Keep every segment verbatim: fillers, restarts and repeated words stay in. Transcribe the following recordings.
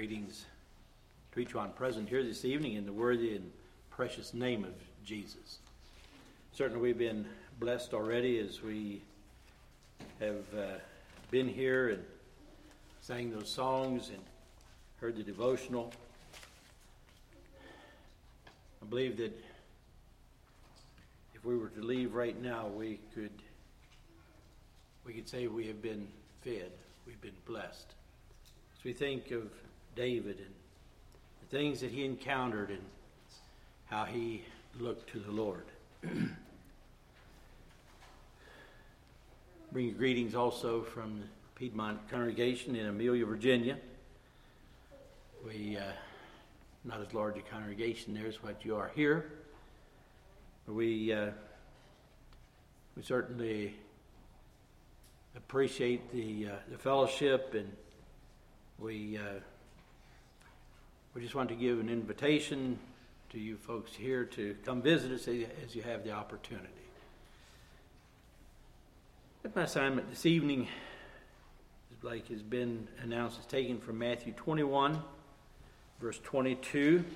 Greetings to each one present here this evening in the worthy and precious name of Jesus. Certainly we've been blessed already as we have uh, been here and sang those songs and heard the devotional. I believe that if we were to leave right now, we could we could say we have been fed, we've been blessed. As we think of David and the things that he encountered and how he looked to the Lord. Bring you greetings also from the Piedmont congregation in Amelia, Virginia. We, uh, not as large a congregation there as what you are here, but we, uh, we certainly appreciate the uh, the fellowship, and we uh, we just want to give an invitation to you folks here to come visit us as you have the opportunity. My assignment this evening, as Blake has been announced, is taken from Matthew twenty-one, verse twenty-two.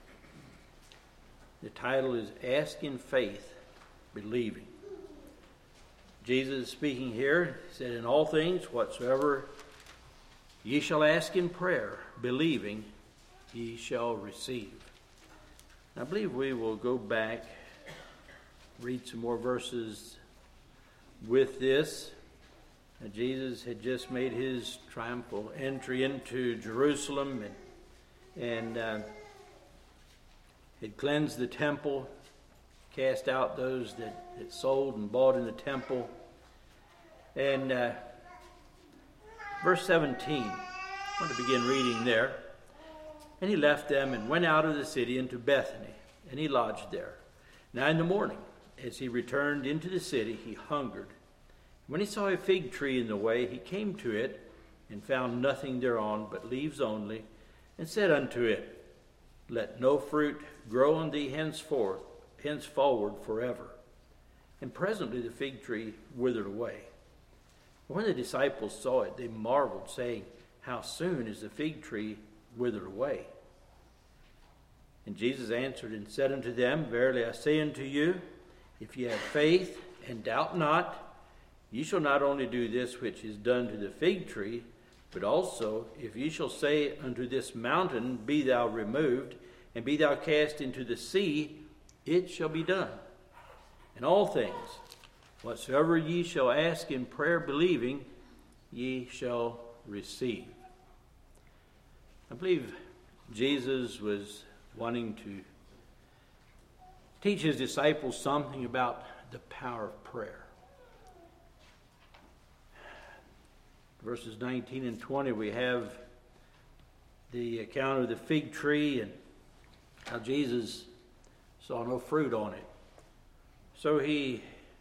The title is Ask in Faith, Believing. Jesus speaking here said, "In all things whatsoever ye shall ask in prayer, believing, ye shall receive." I believe we will go back, read some more verses with this. And Jesus had just made his triumphal entry into Jerusalem and, and uh, had cleansed the temple, cast out those that, that sold and bought in the temple. And uh, verse seventeen, I want to begin reading there. "And he left them and went out of the city into Bethany, and he lodged there. Now in the morning, as he returned into the city, he hungered. When he saw a fig tree in the way, he came to it, and found nothing thereon but leaves only, and said unto it, Let no fruit grow on thee henceforth, henceforward forever. And presently the fig tree withered away. When the disciples saw it, they marveled, saying, How soon is the fig tree withered away? And Jesus answered and said unto them, Verily I say unto you, if ye have faith and doubt not, ye shall not only do this which is done to the fig tree, but also if ye shall say unto this mountain, Be thou removed, and be thou cast into the sea, it shall be done. And all things, whatsoever ye shall ask in prayer believing, ye shall receive." I believe Jesus was wanting to teach his disciples something about the power of prayer. Verses nineteen and twenty, we have the account of the fig tree and how Jesus saw no fruit on it. So he,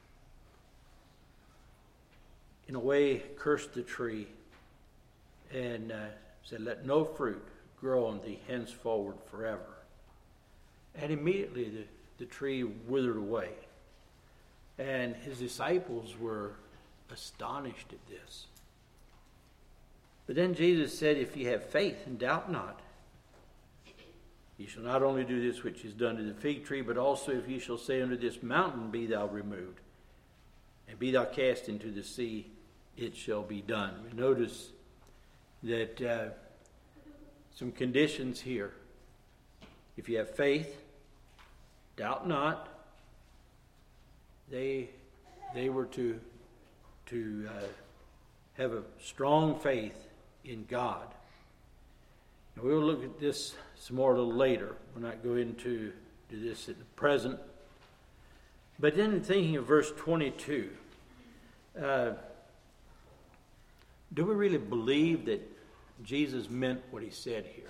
in a way, cursed the tree and uh, said, Let no fruit grow on thee henceforward forever. And immediately the, the tree withered away. And his disciples were astonished at this. But then Jesus said, If ye have faith and doubt not, ye shall not only do this which is done to the fig tree, but also if ye shall say unto this mountain, Be thou removed, and be thou cast into the sea, it shall be done. We notice that uh, some conditions here. If you have faith, doubt not. They they were to to uh, have a strong faith in God. And we'll look at this some more a little later. We'll not go into to this at the present. But then thinking of verse twenty-two, uh, do we really believe that Jesus meant what he said here?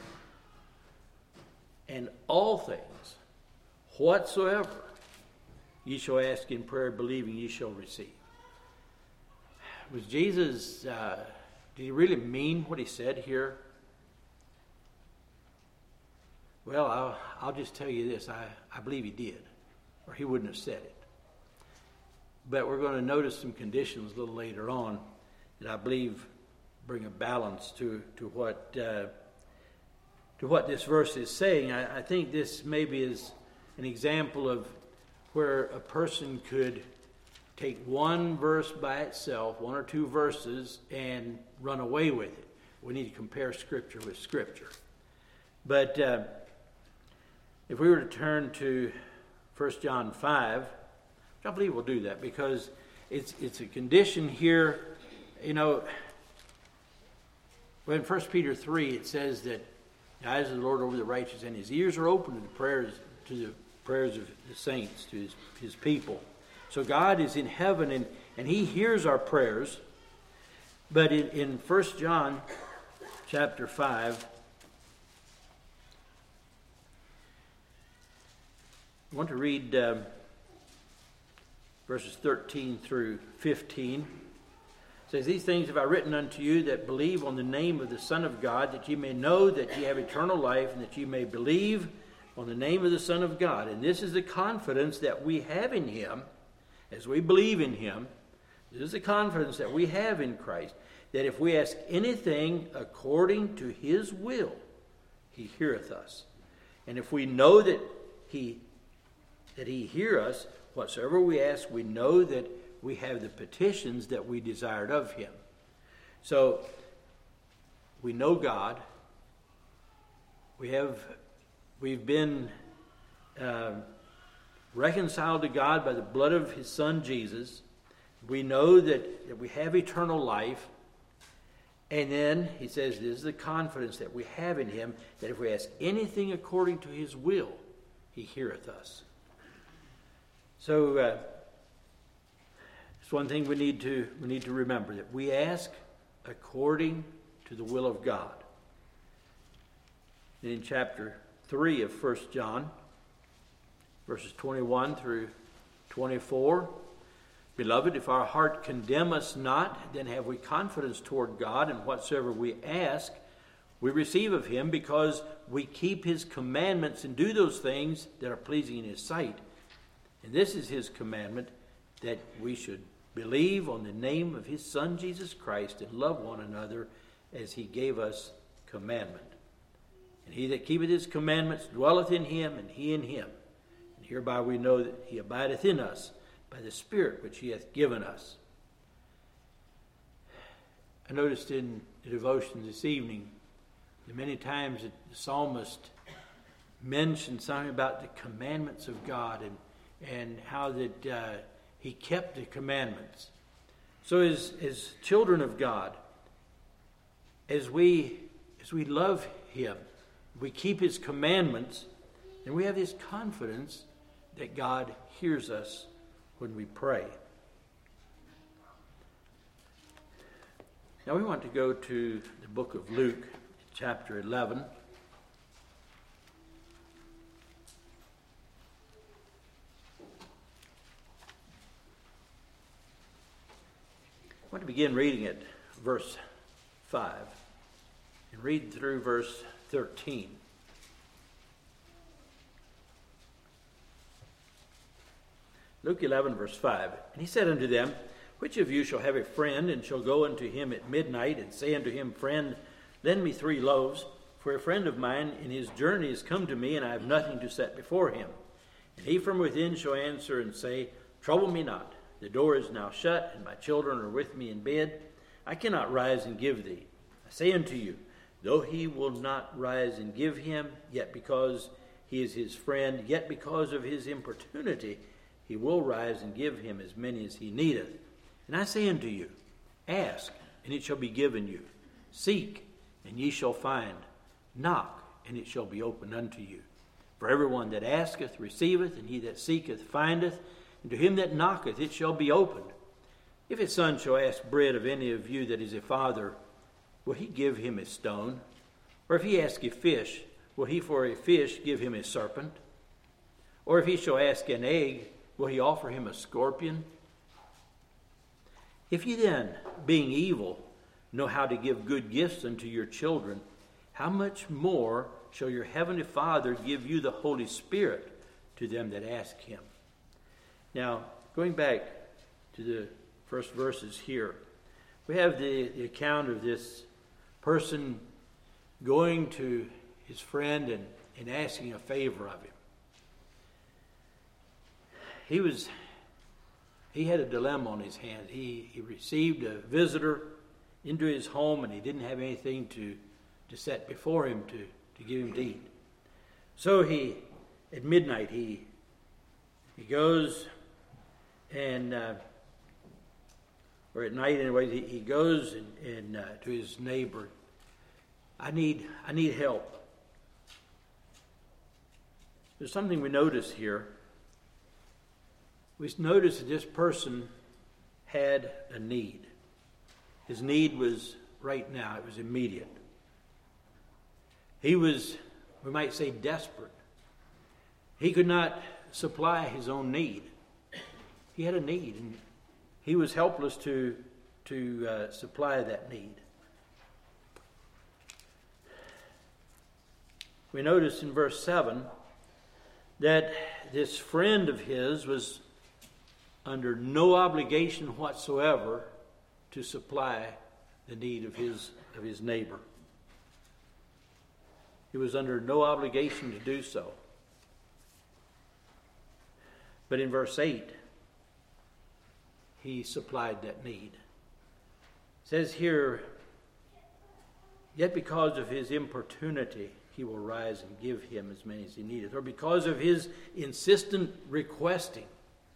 And all things, whatsoever ye shall ask in prayer, believing ye shall receive. Was Jesus, uh, did he really mean what he said here? Well, I'll, I'll just tell you this. I, I believe he did, or he wouldn't have said it. But we're going to notice some conditions a little later on that I believe bring a balance to, to what uh, to what this verse is saying, I, I think this maybe is an example of where a person could take one verse by itself, one or two verses, and run away with it. We need to compare Scripture with Scripture. But uh, if we were to turn to First John five, which I believe we'll do that because it's it's a condition here. You know, when First Peter three, it says that the eyes of the Lord over the righteous, and his ears are open to the prayers to the prayers of the saints, to his, his people. So God is in heaven, and, and he hears our prayers. But in, in First John chapter five, I want to read um, verses thirteen through fifteen. It says, "These things have I written unto you that believe on the name of the Son of God, that ye may know that ye have eternal life, and that ye may believe on the name of the Son of God. And this is the confidence that we have in him, as we believe in him. This is the confidence that we have in Christ, that if we ask anything according to his will, he heareth us. And if we know that he that he hear us, whatsoever we ask, we know that we have the petitions that we desired of him." So we know God. We have we've been uh, reconciled to God by the blood of his Son Jesus. We know that, that we have eternal life. And then he says, this is the confidence that we have in him, that if we ask anything according to his will, he heareth us. So uh, it's one thing we need to we need to remember, that we ask according to the will of God. And in chapter three of First John, verses twenty-one through twenty-four, "Beloved, if our heart condemn us not, then have we confidence toward God, and whatsoever we ask, we receive of him, because we keep his commandments and do those things that are pleasing in his sight. And this is his commandment, that we should believe on the name of his Son Jesus Christ, and love one another as he gave us commandment. And he that keepeth his commandments dwelleth in him, and he in him. And hereby we know that he abideth in us, by the Spirit which he hath given us." I noticed in the devotion this evening that many times the psalmist mentioned something about the commandments of God, and, and how that uh, he kept the commandments. So as, as children of God, as we, as we love him, we keep his commandments, and we have this confidence that God hears us when we pray. Now we want to go to the book of Luke, chapter eleven. I want to begin reading at verse five and read through verse thirteen. Luke eleven, verse five. "And he said unto them, Which of you shall have a friend, and shall go unto him at midnight, and say unto him, Friend, lend me three loaves, for a friend of mine in his journey is come to me, and I have nothing to set before him. And he from within shall answer and say, Trouble me not, the door is now shut, and my children are with me in bed. I cannot rise and give thee. I say unto you, though he will not rise and give him, yet because he is his friend, yet because of his importunity, he will rise and give him as many as he needeth. And I say unto you, Ask, and it shall be given you. Seek, and ye shall find. Knock, and it shall be opened unto you. For everyone that asketh receiveth, and he that seeketh findeth, and to him that knocketh it shall be opened. If his son shall ask bread of any of you that is a father, will he give him a stone? Or if he ask a fish, will he for a fish give him a serpent? Or if he shall ask an egg, will he offer him a scorpion? If ye then, being evil, know how to give good gifts unto your children, how much more shall your heavenly Father give you the Holy Spirit to them that ask him?" Now, going back to the first verses here, we have the, the account of this person going to his friend and, and asking a favor of him. He was, he had a dilemma on his hands. He, he received a visitor into his home, and he didn't have anything to, to set before him to, to give him to eat. So he, at midnight, he, he goes and, uh, or at night anyway, he, he goes and, and uh, to his neighbor. I need, I need help. There's something we notice here. We notice that this person had a need. His need was right now. It was immediate. He was, we might say, desperate. He could not supply his own need. He had a need, and he was helpless to, to uh, supply that need. We notice in verse seven that this friend of his was under no obligation whatsoever to supply the need of his, of his neighbor. He was under no obligation to do so. But in verse eight, he supplied that need. It says here, yet because of his importunity, he will rise and give him as many as he needeth. Or because of his insistent requesting.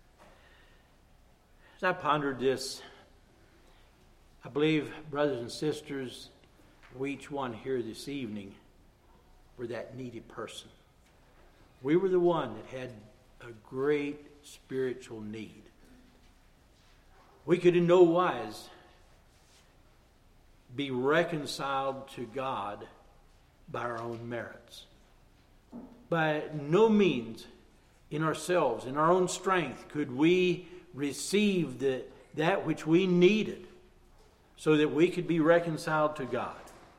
As I pondered this, I believe, brothers and sisters, we each one here this evening were that needy person. We were the one that had a great spiritual need. We could in no wise be reconciled to God by our own merits. By no means in ourselves, in our own strength, could we receive the, that which we needed so that we could be reconciled to God.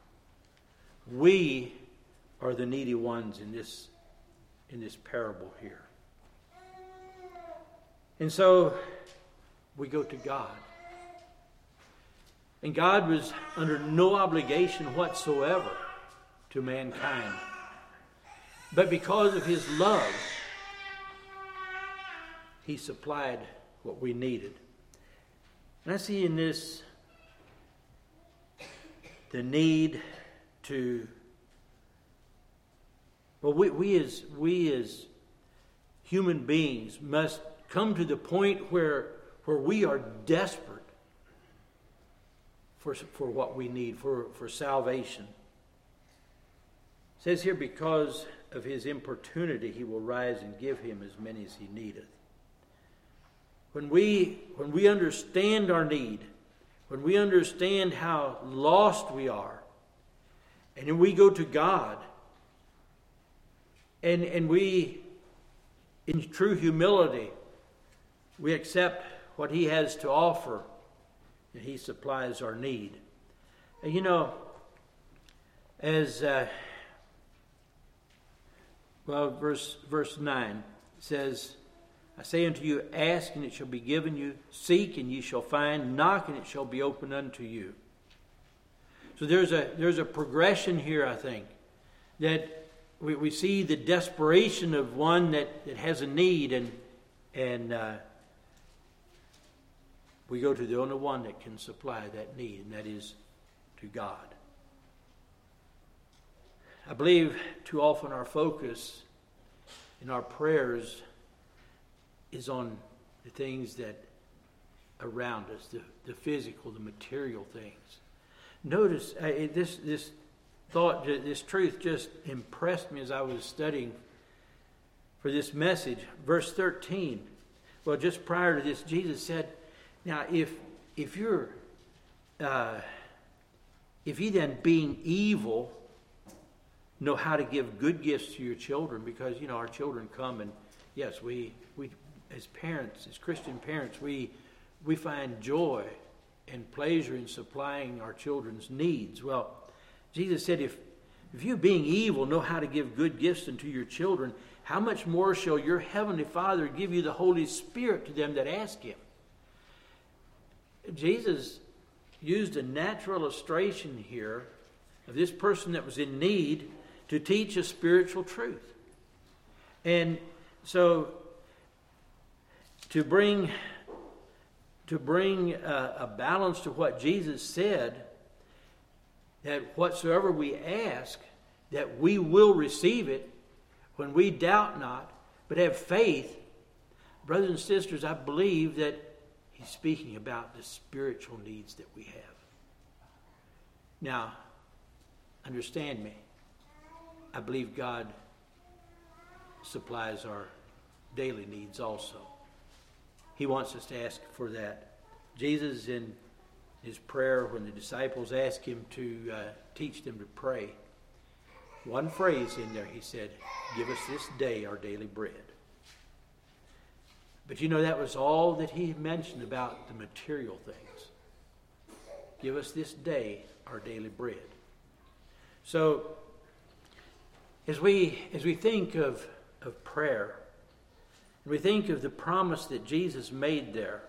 We are the needy ones in this, in this parable here. And so we go to God. And God was under no obligation whatsoever to mankind. But because of his love, he supplied what we needed. And I see in this the need to, well, we, we as we as human beings must come to the point where where we are desperate for, for what we need, for, for salvation. It says here, because of his importunity, he will rise and give him as many as he needeth. When we, when we understand our need, when we understand how lost we are, and then we go to God, and, and we, in true humility, we accept what he has to offer, and he supplies our need. And you know, as uh, well, verse verse nine says, I say unto you, ask and it shall be given you, seek and ye shall find, knock and it shall be opened unto you. So there's a there's a progression here, I think, that we, we see the desperation of one that, that has a need, and and uh, we go to the only one that can supply that need, and that is to God. I believe too often our focus in our prayers is on the things that around us, the, the physical, the material things. Notice uh, this this thought, this truth just impressed me as I was studying for this message. Verse thirteen. Well, just prior to this, Jesus said, now, if if you're, uh, if ye then, being evil, know how to give good gifts to your children, because you know our children come, and yes, we we as parents, as Christian parents, we we find joy and pleasure in supplying our children's needs. Well, Jesus said, if if you, being evil, know how to give good gifts unto your children, how much more shall your heavenly Father give you the Holy Spirit to them that ask him? Jesus used a natural illustration here of this person that was in need to teach a spiritual truth. And so to bring to bring a, a balance to what Jesus said, that whatsoever we ask, that we will receive it when we doubt not, but have faith. Brothers and sisters, I believe that he's speaking about the spiritual needs that we have. Now, understand me. I believe God supplies our daily needs also. He wants us to ask for that. Jesus, in his prayer, when the disciples asked him to uh, teach them to pray, one phrase in there, he said, "Give us this day our daily bread." But you know, that was all that he mentioned about the material things. Give us this day our daily bread. So, as we as we think of, of prayer, and we think of the promise that Jesus made there,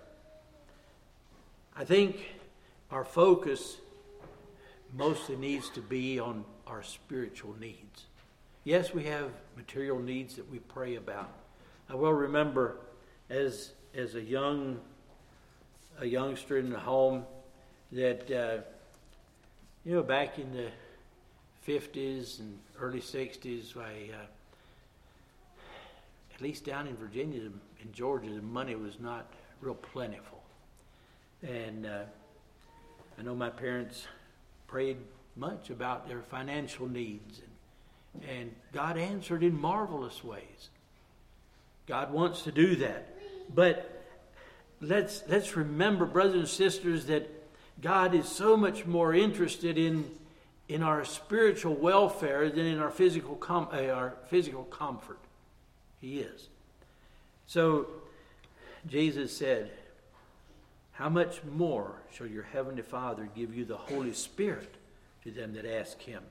I think our focus mostly needs to be on our spiritual needs. Yes, we have material needs that we pray about. I well remember as as a young a youngster in the home that uh, you know, back in the fifties and early sixties, I, uh, at least down in Virginia and Georgia, the money was not real plentiful. And uh, I know my parents prayed much about their financial needs, and, and God answered in marvelous ways. God wants to do that. But let's let's remember, brothers and sisters, that God is so much more interested in in our spiritual welfare than in our physical com- uh, our physical comfort. He is. So Jesus said, "How much more shall your heavenly Father give you the Holy Spirit to them that ask him?"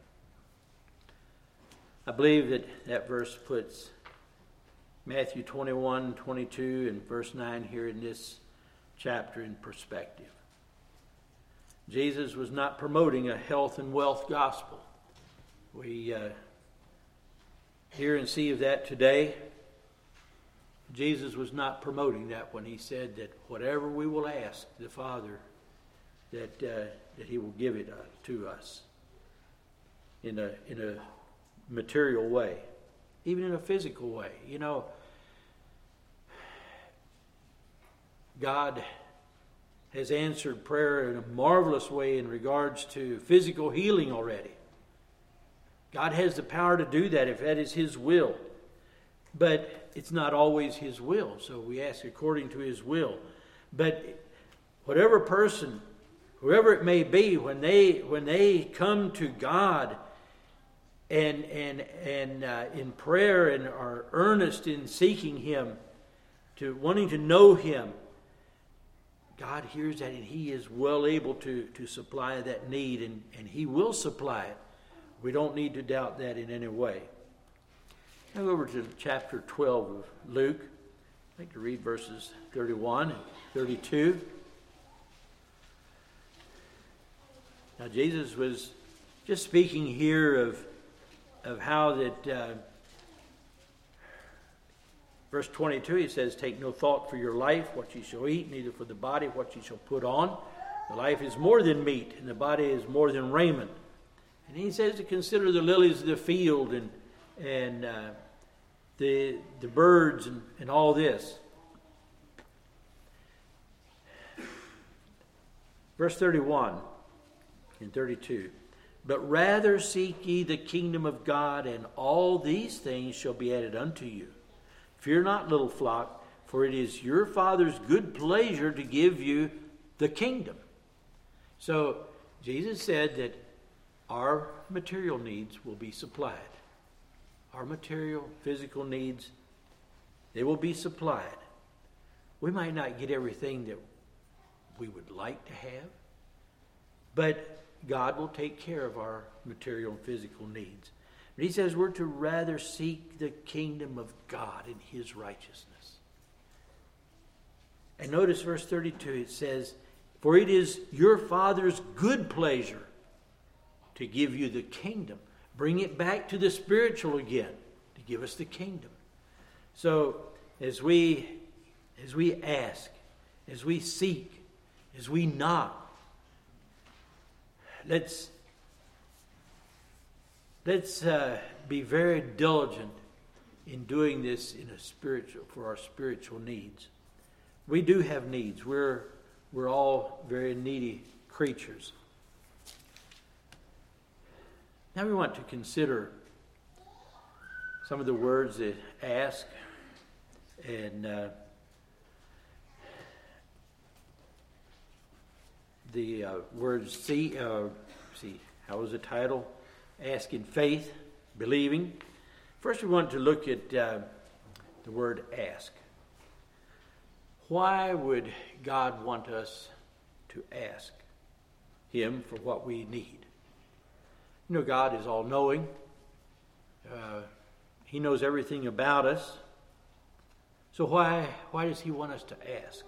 I believe that that verse puts Matthew twenty-one, twenty-two, and verse nine here in this chapter in perspective. Jesus was not promoting a health and wealth gospel. We uh, hear and see of that today. Jesus was not promoting that when he said that whatever we will ask the Father, that uh, that he will give it uh, to us in a in a material way, even in a physical way. You know, God has answered prayer in a marvelous way in regards to physical healing already. God has the power to do that if that is his will. But it's not always his will, so we ask according to his will. But whatever person, whoever it may be, when they when they come to God and and and uh, in prayer and are earnest in seeking him, to wanting to know him, God hears that, and he is well able to, to supply that need, and, and he will supply it. We don't need to doubt that in any way. Now go over to chapter twelve of Luke. I'd like to read verses thirty-one and thirty-two. Now Jesus was just speaking here of, of how that... Uh, Verse twenty-two, he says, "Take no thought for your life, what ye shall eat, neither for the body, what ye shall put on. The life is more than meat, and the body is more than raiment." And he says to consider the lilies of the field and and uh, the the birds and, and all this. Verse thirty-one and thirty-two. "But rather seek ye the kingdom of God, and all these things shall be added unto you. Fear not, little flock, for it is your Father's good pleasure to give you the kingdom." So Jesus said that our material needs will be supplied. Our material, physical needs, they will be supplied. We might not get everything that we would like to have, but God will take care of our material and physical needs. But he says we're to rather seek the kingdom of God and his righteousness. And notice verse thirty-two, it says, "For it is your Father's good pleasure to give you the kingdom." bring it back to the spiritual again, to give us the kingdom. So as we as we ask, as we seek, as we knock, let's let's uh, be very diligent in doing this in a spiritual for our spiritual needs. We do have needs. We're we're all very needy creatures. Now we want to consider some of the words that ask and uh, the uh, words see. Uh, see, how was the title? Ask in faith, believing. First, we want to look at uh, the word ask. Why would God want us to ask Him for what we need? You know, God is all-knowing. Uh, he knows everything about us. So why, why does He want us to ask?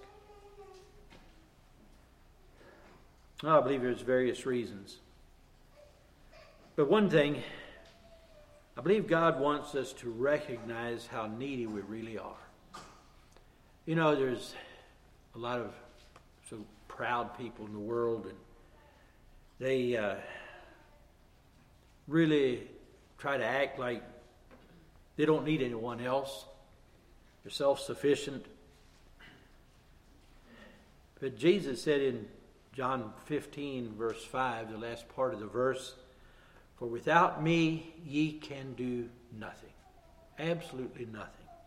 Well, I believe there's various reasons. But one thing, I believe God wants us to recognize how needy we really are. You know, there's a lot of so proud people in the world, and they uh, really try to act like they don't need anyone else. They're self-sufficient. But Jesus said in John fifteen, verse five, the last part of the verse, "For without me ye can do nothing." Absolutely nothing.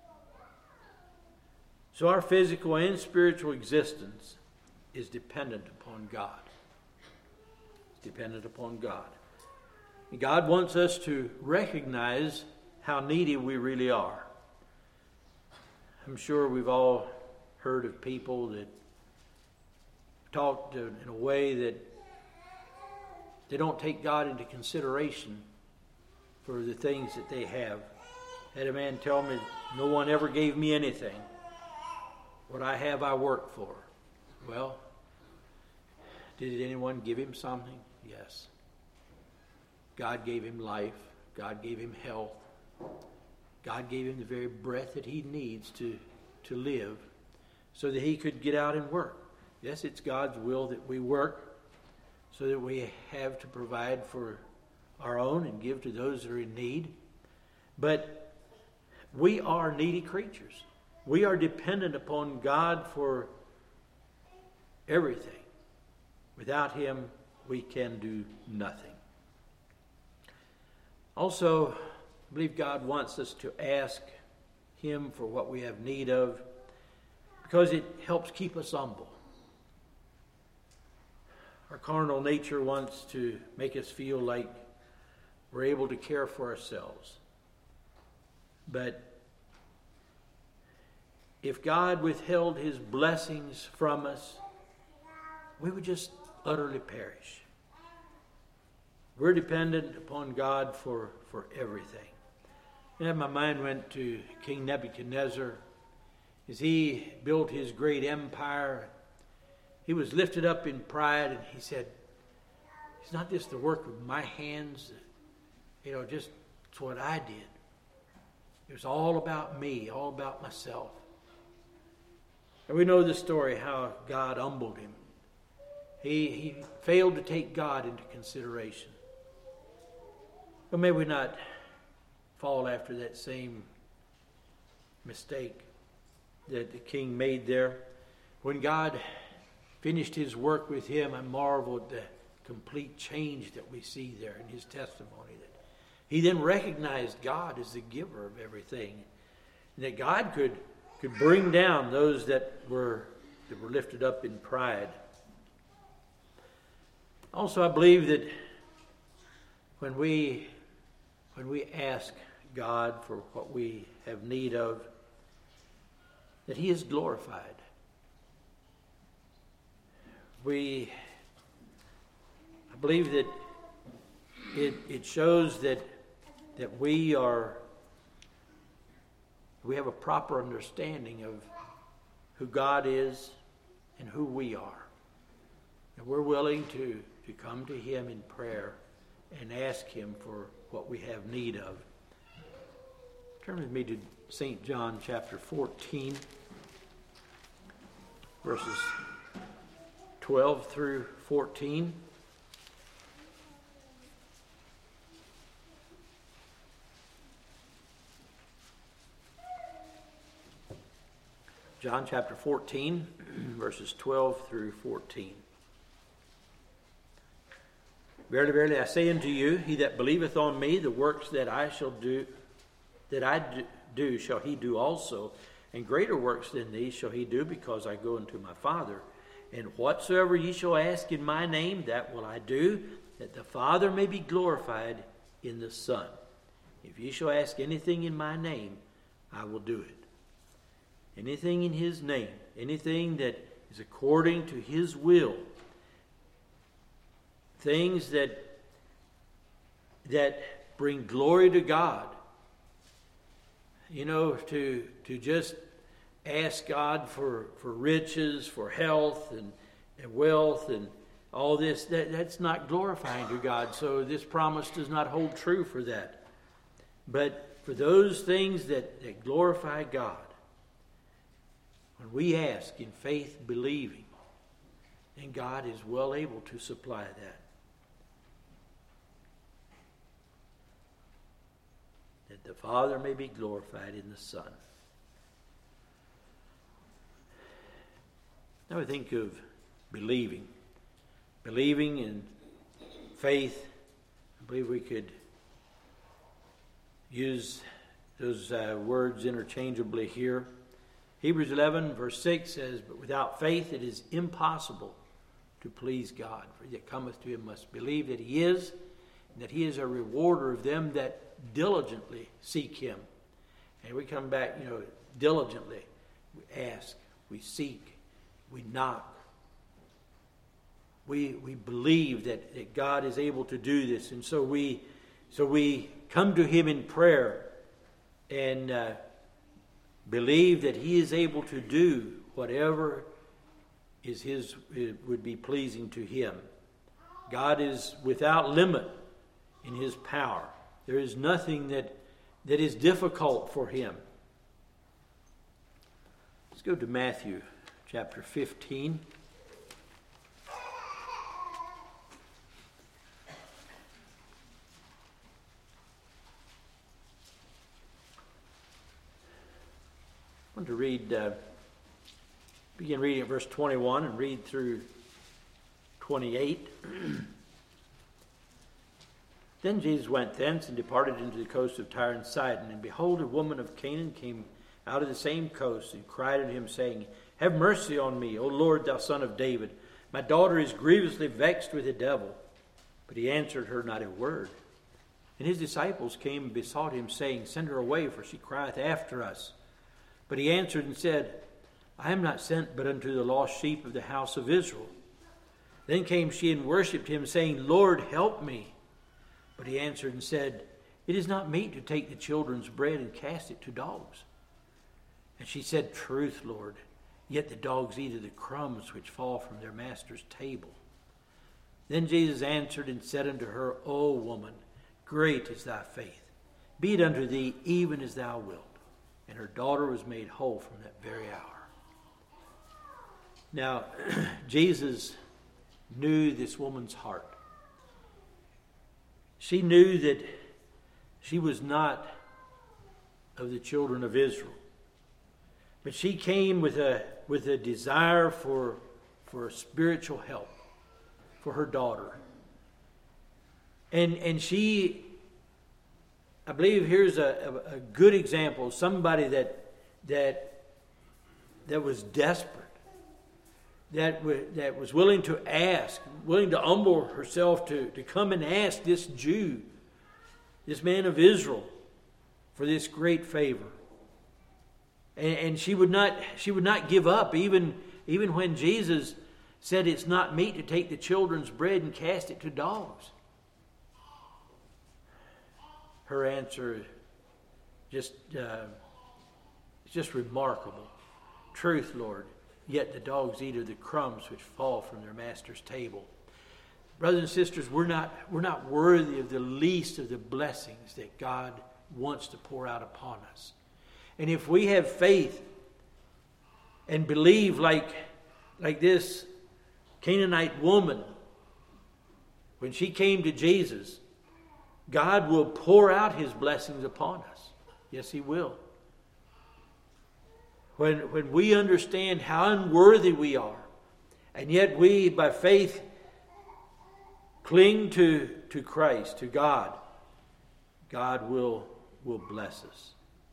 So our physical and spiritual existence is dependent upon God. It's dependent upon God. And God wants us to recognize how needy we really are. I'm sure we've all heard of people that talk in a way that they don't take God into consideration for the things that they have. I had a man tell me, "No one ever gave me anything. What I have, I work for." Well, did anyone give him something? Yes. God gave him life. God gave him health. God gave him the very breath that he needs to, to live so that he could get out and work. Yes, it's God's will that we work so that we have to provide for our own and give to those that are in need. But we are needy creatures. We are dependent upon God for everything. Without Him, we can do nothing. Also, I believe God wants us to ask Him for what we have need of because it helps keep us humble. Our carnal nature wants to make us feel like we're able to care for ourselves. But if God withheld His blessings from us, we would just utterly perish. We're dependent upon God for, for everything. And my mind went to King Nebuchadnezzar. As he built his great empire, he was lifted up in pride, and he said, "It's not just the work of my hands, you know, just it's what I did. It was all about me, all about myself." And we know the story how God humbled him. He, he failed to take God into consideration. But may we not fall after that same mistake that the king made there. When God finished His work with him, I marveled at the complete change that we see there in his testimony. That he then recognized God as the giver of everything, and that God could could bring down those that were that were lifted up in pride. Also, I believe that when we when we ask God for what we have need of, that He is glorified. We, I believe that it it shows that that we are we have a proper understanding of who God is and who we are. And we're willing to, to come to Him in prayer and ask Him for what we have need of. Turn with me to Saint John chapter fourteen, verses twelve through fourteen. John chapter fourteen, verses twelve through fourteen. Verily, verily, I say unto you, he that believeth on me, the works that I shall do, that I do, shall he do also, and greater works than these shall he do, because I go unto my Father. And whatsoever ye shall ask in my name, that will I do, that the Father may be glorified in the Son. If ye shall ask anything in my name, I will do it. Anything in his name, anything that is according to his will, things that that bring glory to God. You know, to to just ask God for, for riches, for health and, and wealth and all this, that, that's not glorifying to God. So this promise does not hold true for that. But for those things that, that glorify God, when we ask in faith, believing, then God is well able to supply that. That the Father may be glorified in the Son. Now we think of believing. Believing in faith. I believe we could use those uh, words interchangeably here. Hebrews eleven verse six says, but without faith it is impossible to please God. For he that cometh to him must believe that he is, and that he is a rewarder of them that diligently seek him. And we come back, you know, diligently. We ask, we seek, we knock. We we believe that, that God is able to do this. And so we so we come to him in prayer and uh, believe that he is able to do whatever is his would be pleasing to him. God is without limit in his power. There is nothing that that is difficult for him. Let's go to Matthew chapter fifteen. I want to read, uh, begin reading at verse twenty-one and read through twenty-eight. Then Jesus went thence and departed into the coast of Tyre and Sidon. And behold, a woman of Canaan came out of the same coast and cried unto him, saying, have mercy on me, O Lord, thou son of David. My daughter is grievously vexed with the devil. But he answered her not a word. And his disciples came and besought him, saying, send her away, for she crieth after us. But he answered and said, I am not sent but unto the lost sheep of the house of Israel. Then came she and worshipped him, saying, Lord, help me. But he answered and said, it is not meet to take the children's bread and cast it to dogs. And she said, truth, Lord, yet the dogs eat of the crumbs which fall from their master's table. Then Jesus answered and said unto her, O woman, great is thy faith. Be it unto thee even as thou wilt. And her daughter was made whole from that very hour. Now, Jesus knew this woman's heart. She knew that she was not of the children of Israel. But she came with a with a desire for, for spiritual help for her daughter. And and she, I believe here's a, a, a good example of somebody that that that was desperate, that w- that was willing to ask, willing to humble herself to, to come and ask this Jew, this man of Israel, for this great favor. And, and she would not she would not give up, even even when Jesus said it's not meet to take the children's bread and cast it to dogs. Her answer just uh, it's just remarkable. Truth, Lord, yet the dogs eat of the crumbs which fall from their master's table. brothers and sisters, we're not, we're not worthy of the least of the blessings that God wants to pour out upon us. And if we have faith and believe like, like this Canaanite woman, when she came to Jesus, God will pour out His blessings upon us. Yes, He will. When, when we understand how unworthy we are, and yet we, by faith, cling to, to Christ, to God, God will, will bless us.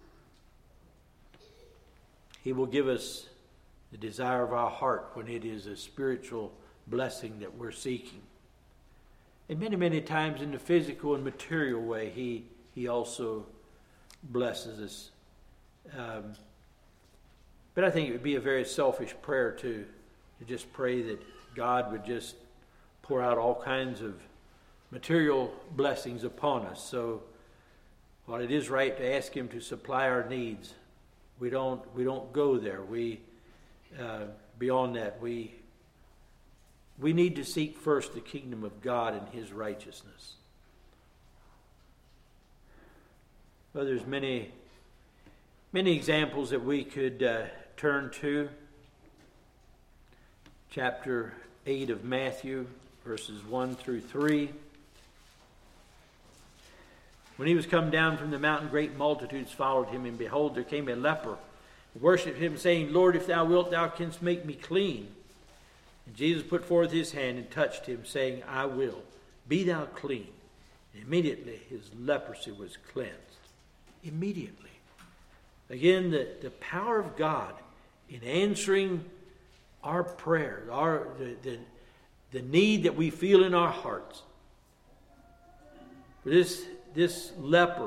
He will give us the desire of our heart when it is a spiritual blessing that we're seeking. And many, many times in the physical and material way, He, he also blesses us. Um, but I think it would be a very selfish prayer to, to just pray that God would just pour out all kinds of material blessings upon us. So while it is right to ask Him to supply our needs, we don't we don't go there. We uh, beyond that, we we need to seek first the kingdom of God and His righteousness. Well, there's many many examples that we could uh, turn to. Chapter eight of Matthew, verses one through three. When He was come down from the mountain, great multitudes followed Him, and behold, there came a leper, who worshipped Him, saying, Lord, if Thou wilt, Thou canst make me clean. And Jesus put forth His hand and touched him, saying, I will, be thou clean. And immediately his leprosy was cleansed. Immediately. Again, the, the power of God in answering our prayers, our the, the, the need that we feel in our hearts. This, this leper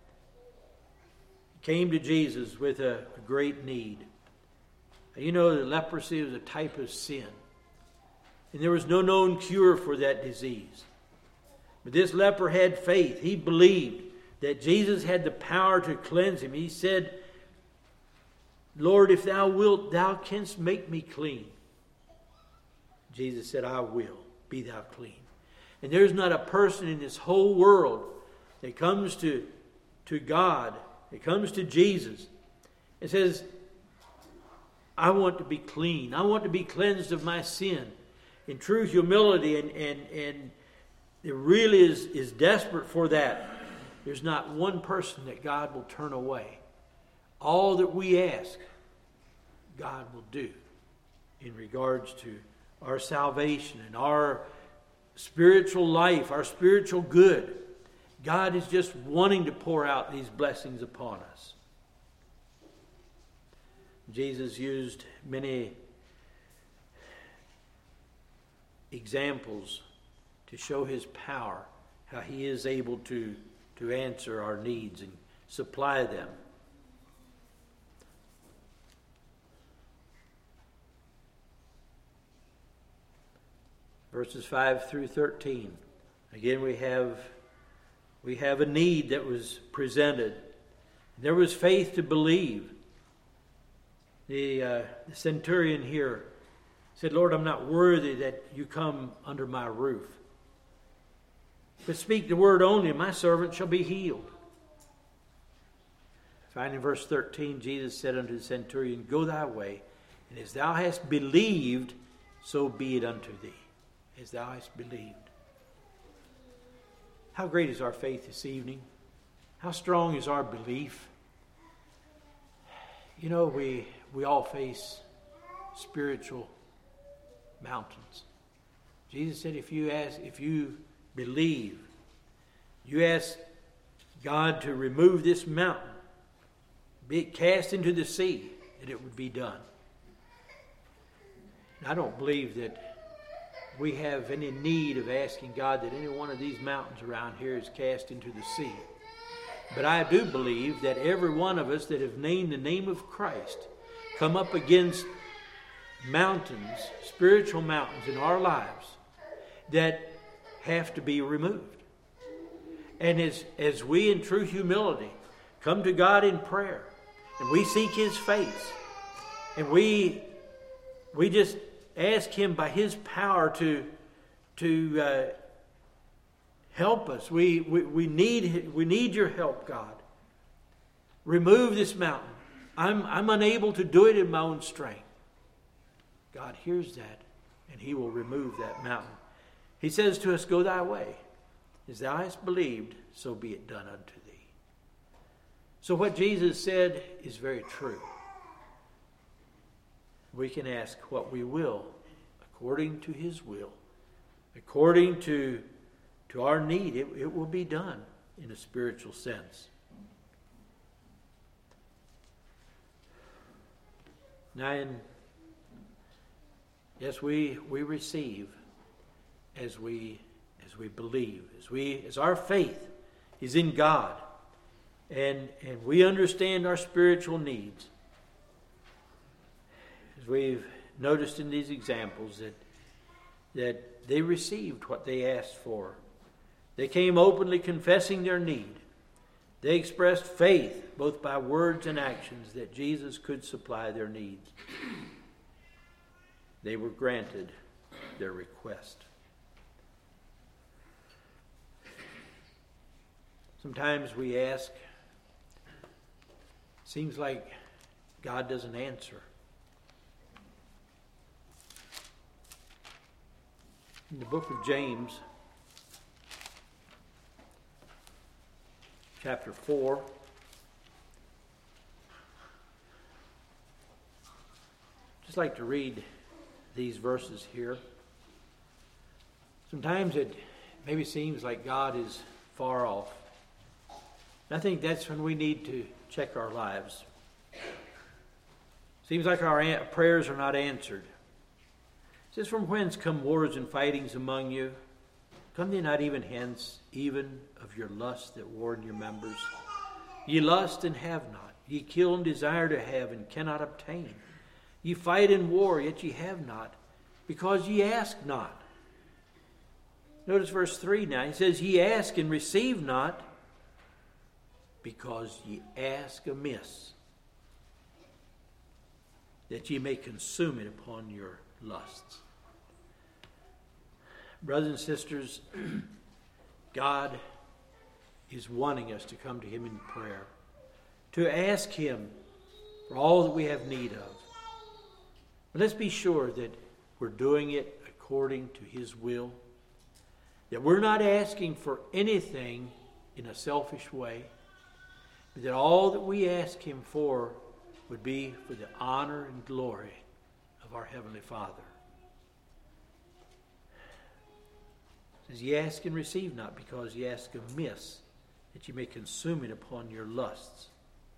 came to Jesus with a, a great need. You know that leprosy was a type of sin. And there was no known cure for that disease. But this leper had faith. He believed that Jesus had the power to cleanse him. He said, Lord, if Thou wilt, Thou canst make me clean. Jesus said, I will, be thou clean. And there's not a person in this whole world that comes to, to God, that comes to Jesus and says, I want to be clean. I want to be cleansed of my sin. In true humility and, and, and it really is, is desperate for that. There's not one person that God will turn away. All that we ask, God will do in regards to our salvation and our spiritual life, our spiritual good. God is just wanting to pour out these blessings upon us. Jesus used many examples to show His power, how He is able to, to answer our needs and supply them. Verses five through thirteen. Again, we have we have a need that was presented. There was faith to believe. The, uh, the centurion here said, Lord, I'm not worthy that you come under my roof. But speak the word only, and my servant shall be healed. Finding in verse thirteen, Jesus said unto the centurion, Go thy way, and as thou hast believed, so be it unto thee. As thou hast believed. How great is our faith this evening? How strong is our belief? You know, we we all face spiritual mountains. Jesus said, if you ask, if you believe, you ask God to remove this mountain, be it cast into the sea, that it would be done. And I don't believe that we have any need of asking God that any one of these mountains around here is cast into the sea. But I do believe that every one of us that have named the name of Christ come up against mountains, spiritual mountains in our lives that have to be removed. And as, as we in true humility come to God in prayer and we seek His face and we, we just ask Him by His power to, to uh, help us. We, we, we, need, we need your help, God. Remove this mountain. I'm, I'm unable to do it in my own strength. God hears that, and he will remove that mountain. He says to us, go thy way. As thou hast believed, so be it done unto thee. So what Jesus said is very true. We can ask what we will, according to his will. According to, to our need, it, it will be done in a spiritual sense. Now, in, yes, we we receive as we as we believe, as we as our faith is in God, and and we understand our spiritual needs. As we've noticed in these examples, that that they received what they asked for. They came openly confessing their need. They expressed faith, both by words and actions, that Jesus could supply their needs. They were granted their request. Sometimes we ask, seems like God doesn't answer. In the book of James, chapter four, just like to read these verses here. Sometimes it maybe seems like God is far off. And I think that's when we need to check our lives. Seems like our prayers are not answered. It says, from whence come wars and fightings among you? Come they not even hence, even of your lust that war in your members? Ye lust and have not. Ye kill and desire to have and cannot obtain. Ye fight in war, yet ye have not, because ye ask not. Notice verse three now. He says, ye ask and receive not, because ye ask amiss, that ye may consume it upon your lusts. Brothers and sisters, God is wanting us to come to him in prayer, to ask him for all that we have need of. But let's be sure that we're doing it according to his will, that we're not asking for anything in a selfish way, but that all that we ask him for would be for the honor and glory of our Heavenly Father. It says, ye ask and receive not, because ye ask amiss, that ye may consume it upon your lusts.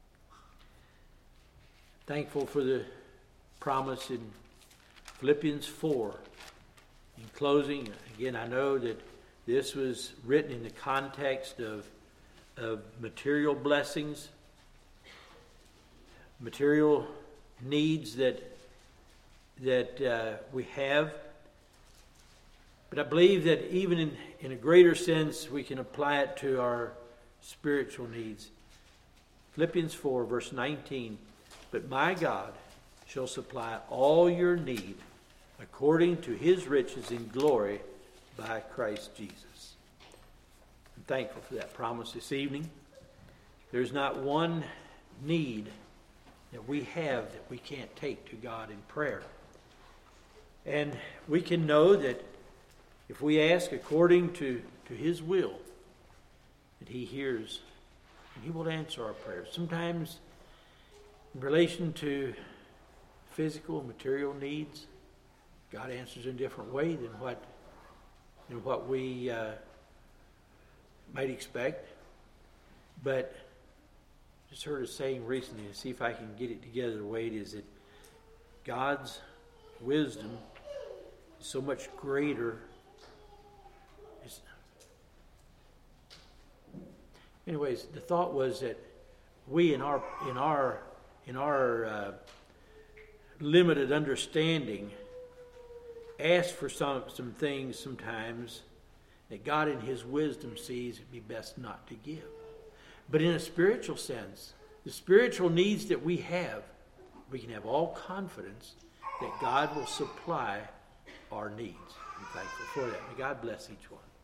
Thankful for the promise in Philippians four. In closing, again, I know that this was written in the context of, of material blessings, material needs that, that uh, we have. But I believe that even in, in a greater sense, we can apply it to our spiritual needs. Philippians four, verse nineteen. But my God shall supply all your need according to his riches in glory by Christ Jesus. I'm thankful for that promise this evening. There's not one need that we have that we can't take to God in prayer. And we can know that if we ask according to, to his will, that he hears and he will answer our prayers. Sometimes in relation to physical, material needs, God answers in a different way than what, than what we uh, might expect. But I just heard a saying recently, and see if I can get it together the way it is, that God's wisdom is so much greater. It's, anyways, the thought was that we, in our in our in our uh, limited understanding, ask for some some things sometimes that God, in his wisdom, sees it'd be best not to give. But in a spiritual sense, the spiritual needs that we have, we can have all confidence that God will supply our needs. I'm thankful for that. May God bless each one.